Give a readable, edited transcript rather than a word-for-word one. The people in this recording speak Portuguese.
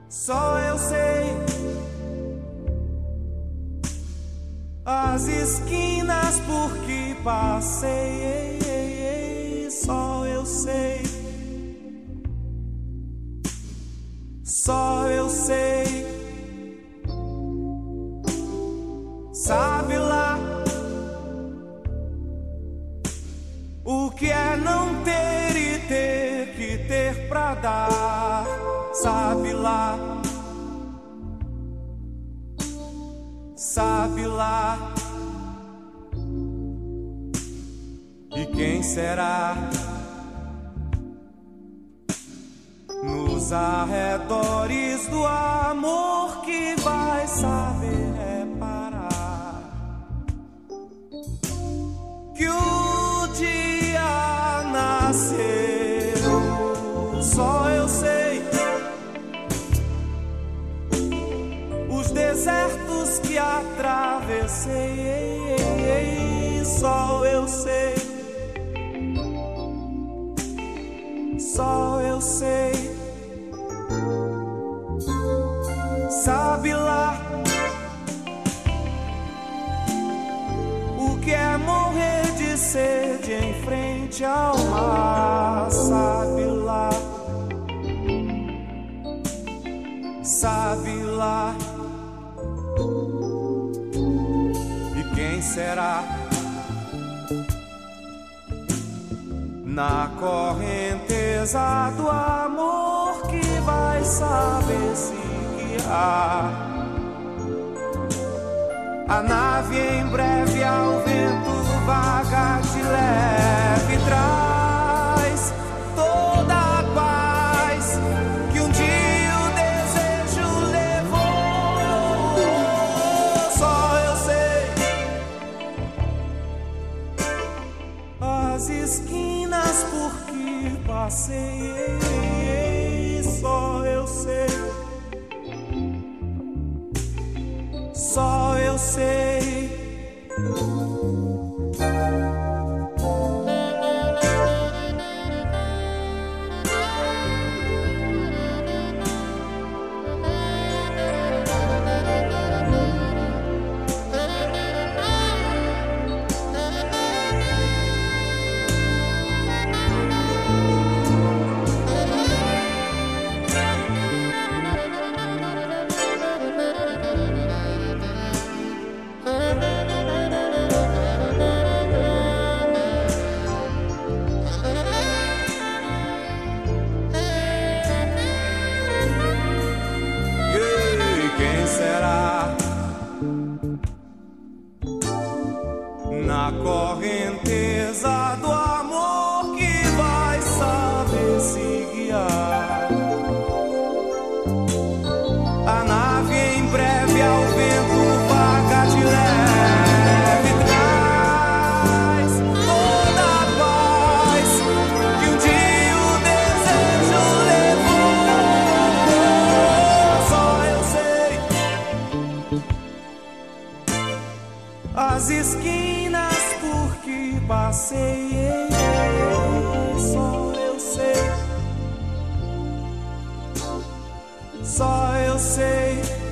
Só eu sei as esquinas por que passei. Só eu sei, só eu sei. Sabe lá o que é não ter e ter que ter pra dar. Sabe lá, sabe lá. E quem será nos arredores do amor que vai saber reparar que o dia nasceu? Só eu sei os desertos que atravessei. Só eu sei, só eu sei. Sabe lá o que é morrer de sede em frente ao mar. Sabe lá, sabe lá. E quem será na correnteza do amor que vai saber se guiar? A nave em breve ao vento vaga de leve traz toda a paz que um dia o desejo levou. Só eu sei as esquinas por que passei. Só eu sei, só eu sei. Na correnteza do amor que vai saber se guiar. A nave em breve ao vento vaga de leve traz toda a paz que um dia o desejo levou. Só eu sei as esquinas por que passei. Só eu sei, só eu sei.